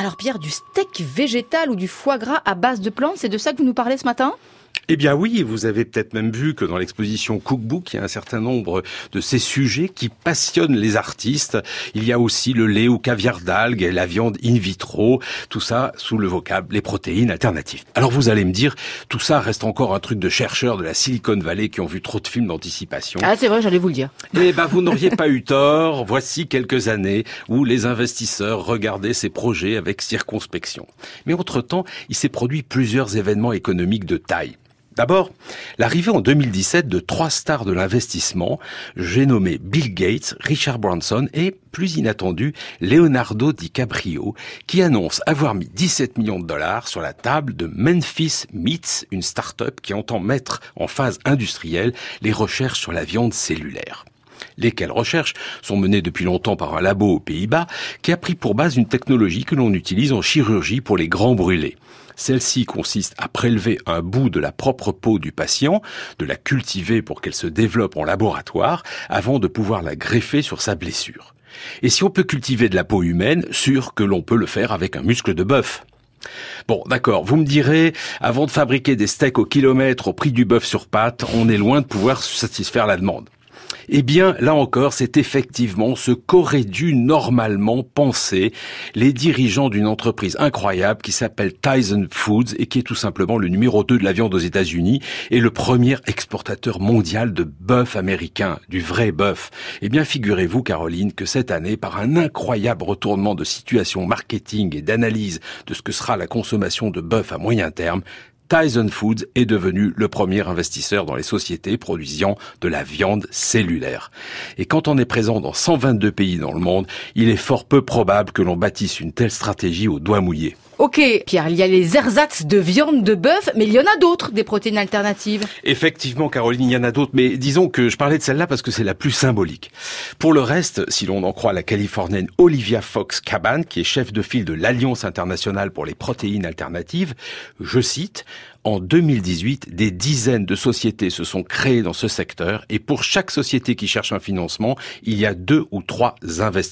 Alors Pierre, du steak végétal ou du foie gras à base de plantes, c'est de ça que vous nous parlez ce matin ? Eh bien oui, vous avez peut-être même vu que dans l'exposition Cookbook, il y a un certain nombre de ces sujets qui passionnent les artistes. Il y a aussi le lait ou caviar d'algues, la viande in vitro, tout ça sous le vocable les protéines alternatives. Alors vous allez me dire, tout ça reste encore un truc de chercheurs de la Silicon Valley qui ont vu trop de films d'anticipation. Ah c'est vrai, j'allais vous le dire. Eh ben vous n'auriez pas eu tort, voici quelques années où les investisseurs regardaient ces projets avec circonspection. Mais entre-temps, il s'est produit plusieurs événements économiques de taille. D'abord, l'arrivée en 2017 de 3 stars de l'investissement, j'ai nommé Bill Gates, Richard Branson et, plus inattendu, Leonardo DiCaprio, qui annonce avoir mis 17 millions de dollars sur la table de Memphis Meats, une start-up qui entend mettre en phase industrielle les recherches sur la viande cellulaire. Lesquelles recherches sont menées depuis longtemps par un labo aux Pays-Bas qui a pris pour base une technologie que l'on utilise en chirurgie pour les grands brûlés. Celle-ci consiste à prélever un bout de la propre peau du patient, de la cultiver pour qu'elle se développe en laboratoire, avant de pouvoir la greffer sur sa blessure. Et si on peut cultiver de la peau humaine, sûr que l'on peut le faire avec un muscle de bœuf. Bon, d'accord, vous me direz, avant de fabriquer des steaks au kilomètre au prix du bœuf sur pattes, on est loin de pouvoir satisfaire la demande. Eh bien, là encore, c'est effectivement ce qu'auraient dû normalement penser les dirigeants d'une entreprise incroyable qui s'appelle Tyson Foods et qui est tout simplement le numéro 2 de la viande aux États-Unis et le premier exportateur mondial de bœuf américain, du vrai bœuf. Eh bien, figurez-vous, Caroline, que cette année, par un incroyable retournement de situation marketing et d'analyse de ce que sera la consommation de bœuf à moyen terme, Tyson Foods est devenu le premier investisseur dans les sociétés produisant de la viande cellulaire. Et quand on est présent dans 122 pays dans le monde, il est fort peu probable que l'on bâtisse une telle stratégie au doigt mouillé. Ok, Pierre, il y a les ersatz de viande de bœuf, mais il y en a d'autres, des protéines alternatives. Effectivement, Caroline, il y en a d'autres, mais disons que je parlais de celle-là parce que c'est la plus symbolique. Pour le reste, si l'on en croit la Californienne Olivia Fox-Caban, qui est chef de file de l'Alliance internationale pour les protéines alternatives, je cite, « En 2018, des dizaines de sociétés se sont créées dans ce secteur et pour chaque société qui cherche un financement, il y a 2 ou 3 investisseurs. »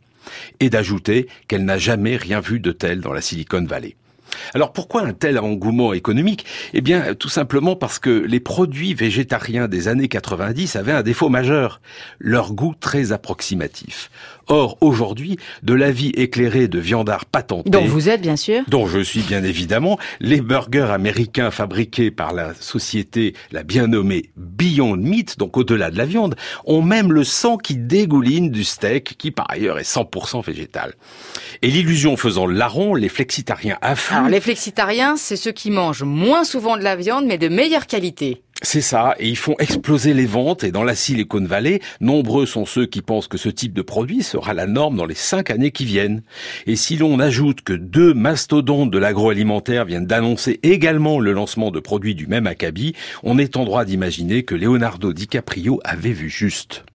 Et d'ajouter qu'elle n'a jamais rien vu de tel dans la Silicon Valley. Alors pourquoi un tel engouement économique ? Eh bien, tout simplement parce que les produits végétariens des années 90 avaient un défaut majeur, leur goût très approximatif. Or, aujourd'hui, de l'avis éclairé de viandards patentés... Dont vous êtes, bien sûr. Dont je suis, bien évidemment. Les burgers américains fabriqués par la société, la bien nommée Beyond Meat, donc au-delà de la viande, ont même le sang qui dégouline du steak, qui par ailleurs est 100% végétal. Et l'illusion faisant le larron, les flexitariens affluent... Alors, les flexitariens, c'est ceux qui mangent moins souvent de la viande, mais de meilleure qualité. C'est ça, et ils font exploser les ventes, et dans la Silicon Valley, nombreux sont ceux qui pensent que ce type de produit sera la norme dans les 5 années qui viennent. Et si l'on ajoute que 2 mastodontes de l'agroalimentaire viennent d'annoncer également le lancement de produits du même acabit, on est en droit d'imaginer que Leonardo DiCaprio avait vu juste.